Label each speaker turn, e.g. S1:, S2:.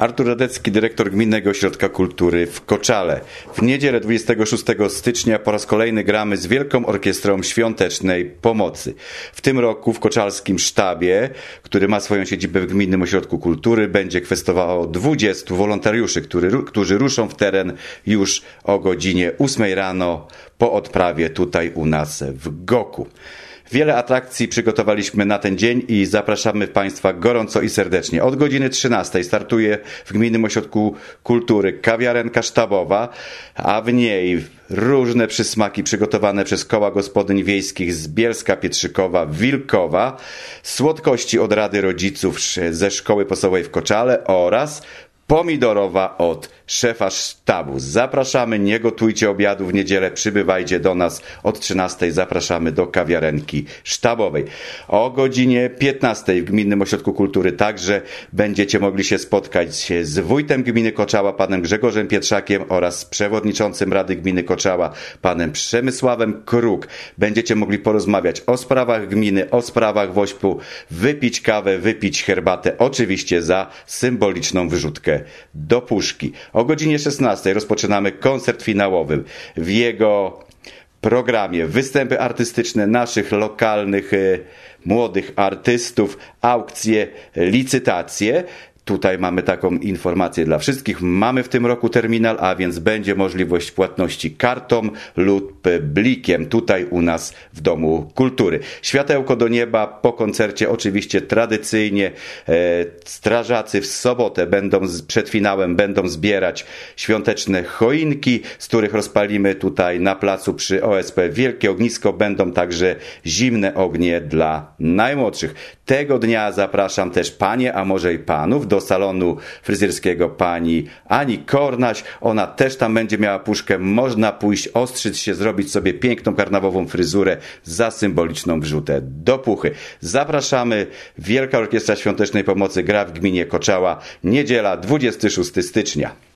S1: Artur Radecki, dyrektor Gminnego Ośrodka Kultury w Koczale. W niedzielę 26 stycznia po raz kolejny gramy z Wielką Orkiestrą Świątecznej Pomocy. W tym roku w koczalskim sztabie, który ma swoją siedzibę w Gminnym Ośrodku Kultury, będzie kwestowało 20 wolontariuszy, którzy ruszą w teren już o godzinie 8 rano po odprawie tutaj u nas w Goku. Wiele atrakcji przygotowaliśmy na ten dzień i zapraszamy Państwa gorąco i serdecznie. Od godziny 13 startuje w Gminnym Ośrodku Kultury kawiarenka sztabowa, a w niej różne przysmaki przygotowane przez koła gospodyń wiejskich z Bielska, Pietrzykowa, Wilkowa, słodkości od Rady Rodziców ze Szkoły Podstawowej w Koczale oraz pomidorowa od szefa sztabu. Zapraszamy, nie gotujcie obiadu w niedzielę, przybywajcie do nas od 13. Zapraszamy do kawiarenki sztabowej. O godzinie 15 w Gminnym Ośrodku Kultury także będziecie mogli się spotkać z wójtem gminy Koczała, panem Grzegorzem Pietrzakiem oraz przewodniczącym Rady Gminy Koczała, panem Przemysławem Kruk. Będziecie mogli porozmawiać o sprawach gminy, o sprawach WOŚP-u, wypić kawę, wypić herbatę, oczywiście za symboliczną wyrzutkę do puszki. O godzinie 16 rozpoczynamy koncert finałowy. W jego programie występy artystyczne naszych lokalnych młodych artystów, aukcje, licytacje. Tutaj mamy taką informację dla wszystkich. Mamy w tym roku terminal, a więc będzie możliwość płatności kartą lub blikiem tutaj u nas w Domu Kultury. Światełko do nieba po koncercie oczywiście tradycyjnie. Strażacy w sobotę przed finałem będą zbierać świąteczne choinki, z których rozpalimy tutaj na placu przy OSP wielkie ognisko. Będą także zimne ognie dla najmłodszych. Tego dnia zapraszam też panie, a może i panów do salonu fryzjerskiego pani Ani Kornaś. Ona też tam będzie miała puszkę. Można pójść, ostrzyć się, zrobić sobie piękną karnawałową fryzurę za symboliczną wrzutę do puchy. Zapraszamy. Wielka Orkiestra Świątecznej Pomocy gra w gminie Koczała. Niedziela 26 stycznia.